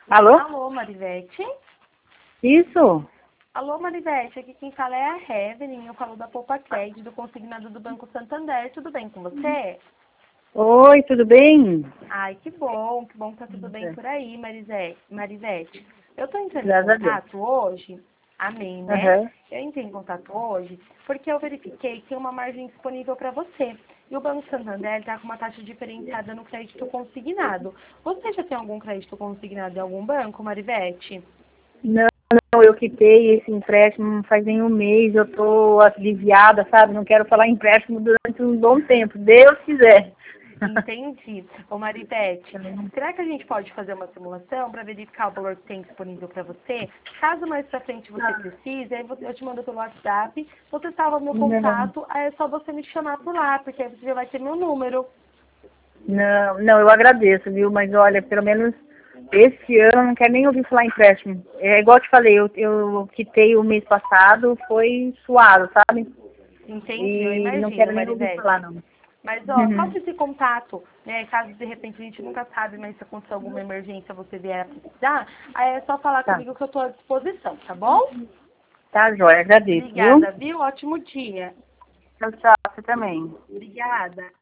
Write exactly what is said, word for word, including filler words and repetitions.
Alô? Alô, Marivete? Isso? Alô, Marivete, aqui quem fala é a Evelyn, eu falo da Poupa Crédito, do consignado do Banco Santander, tudo bem com você? Oi, tudo bem? Ai, que bom, que bom que tá tudo bem por aí, Marisete. Marivete. Eu tô entrando em Graças a Deus. contato hoje, amém, né? Aham. Eu entrei em contato hoje porque eu verifiquei que tem uma margem disponível para você. E o Banco Santander está com uma taxa diferenciada no crédito consignado. Você já tem algum crédito consignado em algum banco, Marivete? Não, não, eu quitei esse empréstimo faz nem um mês, eu tô aliviada, sabe? Não quero falar em empréstimo durante um bom tempo, Deus quiser. Entendi. Ô Marivete, será que a gente pode fazer uma simulação para verificar o valor que tem disponível para você? Caso mais pra frente você precise, aí você- eu te mando pelo WhatsApp, você salva meu Não, contato, aí é só você me chamar por lá, porque aí você já vai ter meu número. não, não, eu agradeço, viu? Mas olha, pelo menos esse ano eu não quero nem ouvir falar em empréstimo. É igual eu te falei, eu, eu quitei o mês passado, foi suado, sabe? Entendi, eu E não imagino, quero nem ouvir falar, Marivete. não. Mas, ó, faça esse contato, né? Caso de repente a gente nunca sabe, mas se acontecer alguma emergência você vier a precisar, aí é só falar Tá, comigo que eu estou à disposição, tá bom? tá, joia, agradeço, viu? Obrigada, viu? Ótimo dia. Tchau, tchau, você também. Obrigada.